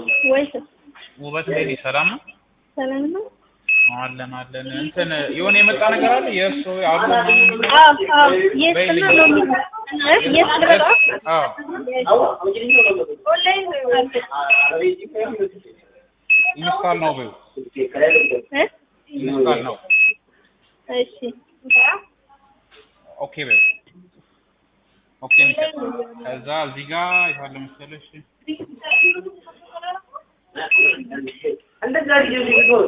ወይስ ውበት ላይ ሰላም ነው? ሰላም ነው? አለን እንትን የሆነ የመጣ ነገር አለ የእሱ አሉ የስና ነው የስራ ኦንላይን ኢንስታል ነው በዩ ኢንስታል ነው። እሺ ኦኬ በዩ ኦኬ ሚከ ከዛ እዚህ ጋር ይታለ መሰለሽ እንደዛ ይጀምሩ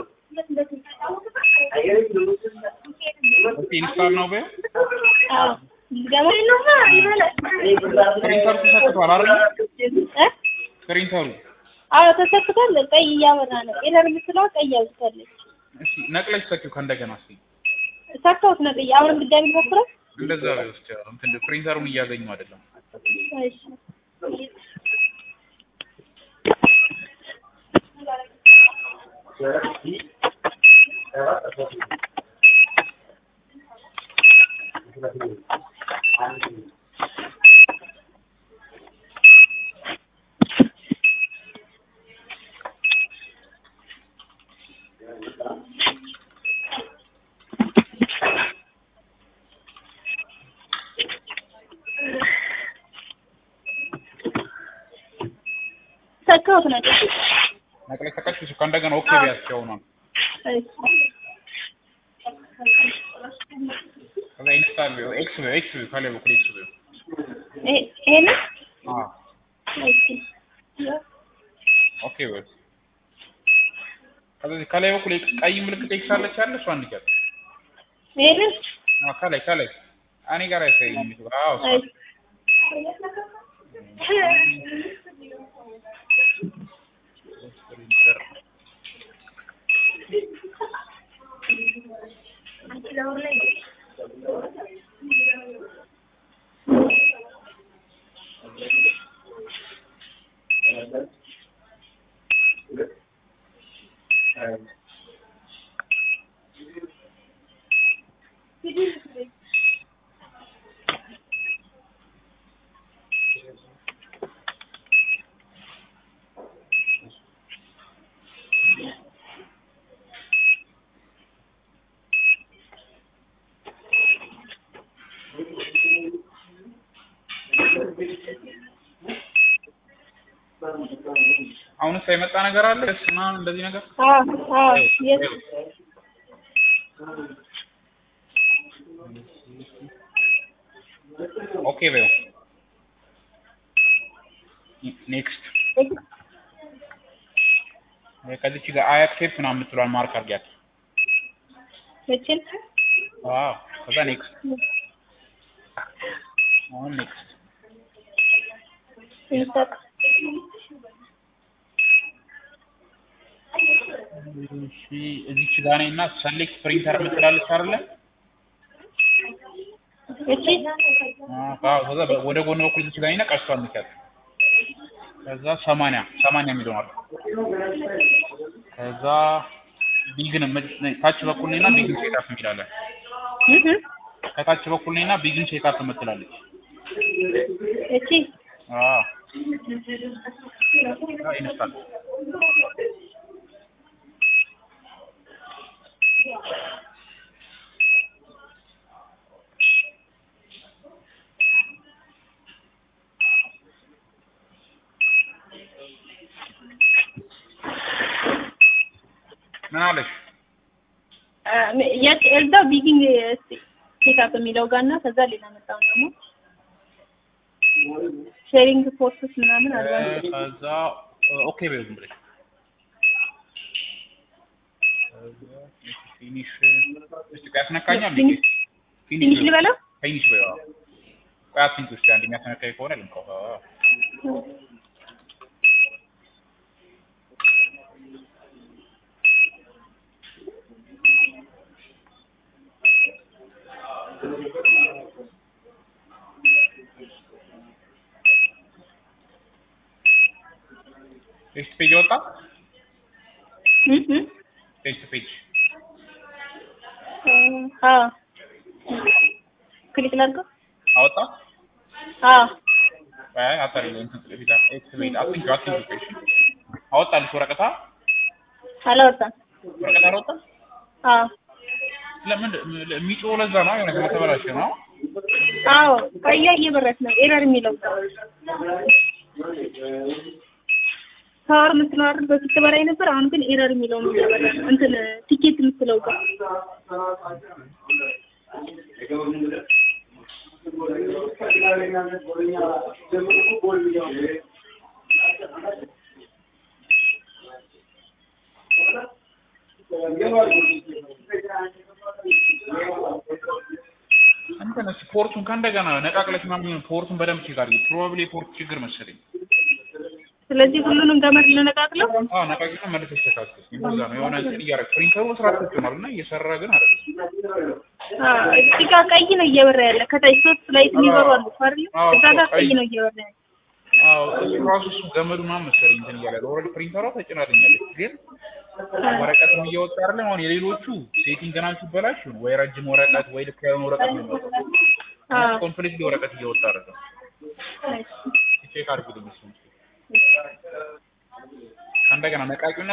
ኢንስታል ነው በዩ ገመድ ነው ይላል ፕሪንተሩ ተሰክቷል አይደል? ፕሪንተሩ ተሰክቷል። ቀይ እያበራ ነው። ኤረር የምትለው ቀይ ያዝታለች። እሺ ነቅለሽ ሰኪው ከእንደገና እስኪ ሰካውት ነው ቀይ። አሁንም ድጋሚ ሞክረው እንደዛ ነው። እስኪ እንትን ፕሪንተሩን እያገኙ አይደለም። እሺ ሰካውት ነው ነቅለሽ ሰካሽ ከእንደገና ኦኬ ቢያስቸው ነው። ከዛ ኢንስታል ነው ኤክስ ካለ በኩል ኤክስ ነው ይሄን ኦኬ ወይ ከዛ ካለ በኩል ቀይ ምልክት ኤክስ አለች አለ እሷ አንዲቀር ይሄን ካለ እኔ ጋር አይተይም አዎ አሁን ሳይመጣ ነገር አለ እና እንደዚህ ነገር ኦኬ በዩ ኔክስት ከዚህ ጋር አይ አክሴፕት ነው የምትሏል ማርክ አድርጊያት እቺን ከዛ ኔክስት አሁን ኔክስት እዚህ ጋር ነኝና ሰሌክት ፕሪንተር የምትላለች አይደለ? እቺ ከዛ ወደ ጎን በኩል እዚህ ጋር ነኝና ቀስቷል ምከት ከዛ 80 የሚለው አለ። ከዛ ቢግን ታች በኩል ነኝና ቢግን ሴታፕ የሚላለ ከታች በኩል ነኝና ቢግን ሴታፕ የምትላለች እቺ ኢንስታል ምን አለሽ? እዛው ቢጊንግ ሴታፕ የሚለው ጋርና ከዛ ሌላ መጣው ደግሞ ሼሪንግ ፎርስ ምናምን አድቫንስ ከዛ ኦኬ በዩ ዝም ብለሽ ፊኒሽ እስቲ ካስነካኛል ፊኒሽ ልበለው ፊኒሽ በዩ ቋት ፊኒሽ ውስጥ አንድ የሚያስነካኝ ከሆነ ልንከው ቴክስት ፔጅ ወጣ ቴክስት ፔጅ ክሊክ ላድርገው አወጣ አይ አታሪኝ እንትን ቢታ ኤክስ ፔጅ አትንኪ አወጣልሽ ወረቀታ አላወጣም። ወረቀታ አላወጣም። አዎ ለምን የሚጮህ ለዛ ነው የሆነ ከተበላሸ ነው። አዎ ቀያ እየበራች ነው ኤረር የሚለው ፓወር የምትለው በፊት በላይ ነበር። አሁን ግን ኤረር የሚለው ነው እየበራ ነው። እንትን ቲኬት የምትለው ጋር እንትን ስፖርቱን ከእንደገና ነቃቅለሽ ምናምን ፖርቱን በደንብ ቼክ አድርጊ። ፕሮባብሊ የፖርት ችግር መሰለኝ። ስለዚህ ሁሉንም ገመድ ልነቃቅለው። ነቃቅለሽ መልሰሽ ተካክል። እንደዛ ነው የሆነ እንትን እያደረግሽ ፕሪንተሩ ስራ ተጭኗል እና እየሰራ ግን አይደለም። እዚህ ጋር ቀይ ነው እየበራ ያለ። ከታች ሶስት ላይት የሚበሩ አሉ አይደል? እዛ ጋር ቀይ ነው እየበራ ያለ። ራሱ እሱ ገመዱ ምናምን መሰለኝ እንትን እያለ ኦልሬዲ ፕሪንተሯ ተጭናልኛለች ግን ወረቀትም እየወጣ አይደለም። አሁን የሌሎቹ ሴቲንግ ናቸው ሲበላሽ ወይ ረጅም ወረቀት ወይ ልክ ያልሆነ ወረቀት ነው የሚወጣው። ኮምፕሊትሊ ወረቀት እየወጣ አይደለም። ቼክ አድርጉልኝ እሱን እንደገና ነቃቂውና